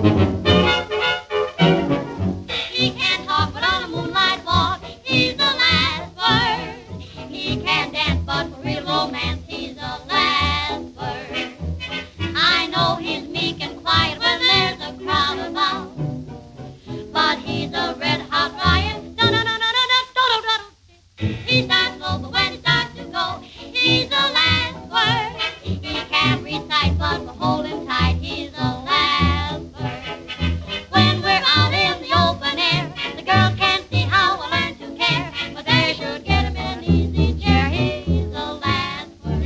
He can't talk, but on a moonlight walk, he's the last word. He can't dance, but for real romance, he's the last word. I know he's meek and quiet when there's a crowd about, but he's a red-hot riot. He starts slow, but when he starts to go, he's the last word. He can't recite, but for hold him tight, he's the last word. When we're out in the open air, the girls can't see how I learn to care, but they should get him in an easy chair. He's the last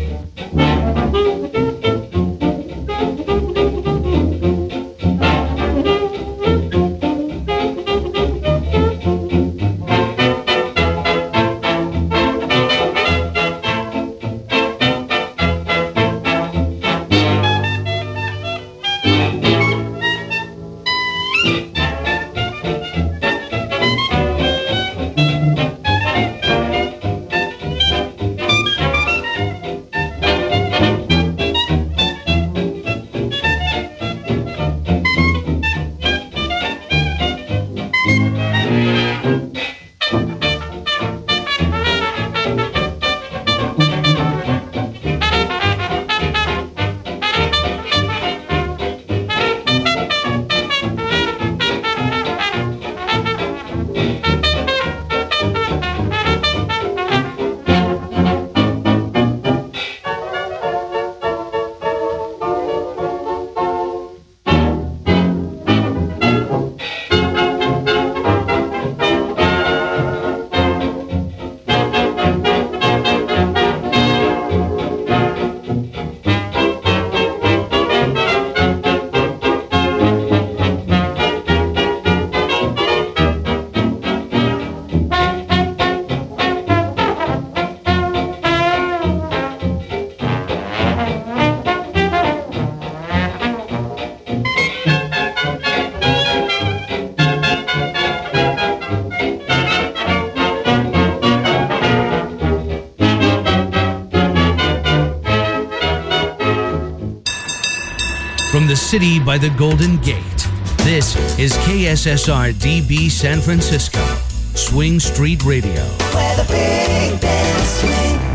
From the city by the Golden Gate, this is KSSR DB San Francisco, Swing Street Radio. Where the big bands swing.